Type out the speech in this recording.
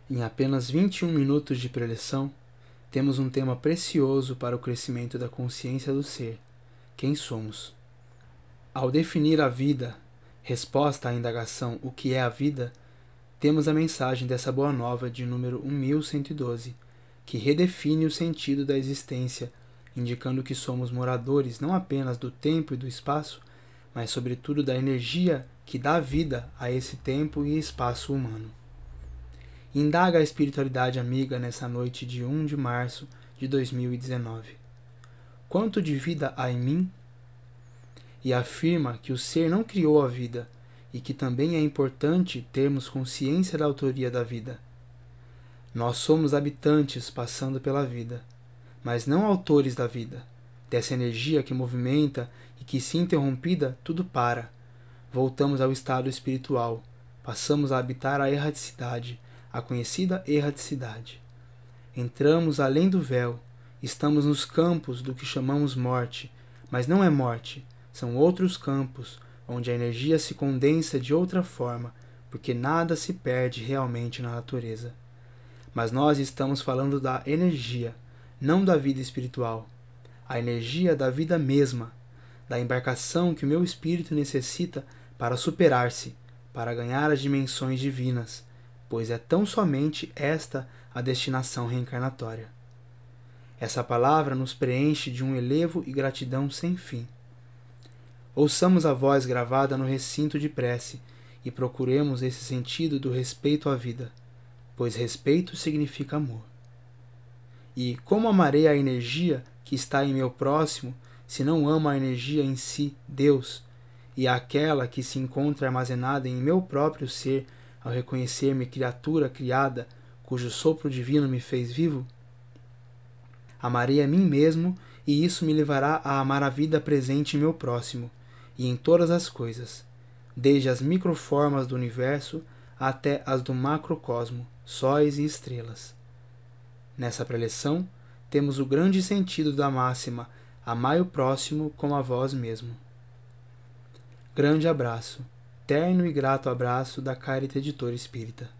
Em apenas 21 minutos de preleção, temos um tema precioso para o crescimento da consciência do ser, quem somos. Ao definir a vida, resposta à indagação o que é a vida, temos a mensagem dessa boa nova de número 1112, que redefine o sentido da existência, indicando que somos moradores não apenas do tempo e do espaço, mas sobretudo da energia que dá vida a esse tempo e espaço humano. Indaga a espiritualidade amiga nessa noite de 1 de março de 2019. Quanto de vida há em mim? E afirma que o ser não criou a vida e que também é importante termos consciência da autoria da vida. Nós somos habitantes passando pela vida, mas não autores da vida, dessa energia que movimenta e que, se interrompida, tudo para. Voltamos ao estado espiritual, passamos a habitar a erraticidade, a conhecida erraticidade. Entramos além do véu, estamos nos campos do que chamamos morte, mas não é morte, são outros campos, onde a energia se condensa de outra forma, porque nada se perde realmente na natureza. Mas nós estamos falando da energia, não da vida espiritual. A energia da vida mesma, da embarcação que o meu espírito necessita para superar-se, para ganhar as dimensões divinas, pois é tão somente esta a destinação reencarnatória. Essa palavra nos preenche de um elevo e gratidão sem fim. Ouçamos a voz gravada no recinto de prece e procuremos esse sentido do respeito à vida, pois respeito significa amor. E como amarei a energia que está em meu próximo, se não amo a energia em si, Deus, e aquela que se encontra armazenada em meu próprio ser, ao reconhecer-me criatura criada, cujo sopro divino me fez vivo? Amarei a mim mesmo, e isso me levará a amar a vida presente em meu próximo, e em todas as coisas, desde as microformas do universo até as do macrocosmo, sóis e estrelas. Nessa preleção, temos o grande sentido da máxima: amai o próximo como a vós mesmo. Grande abraço, terno e grato abraço da Carita Editora Espírita.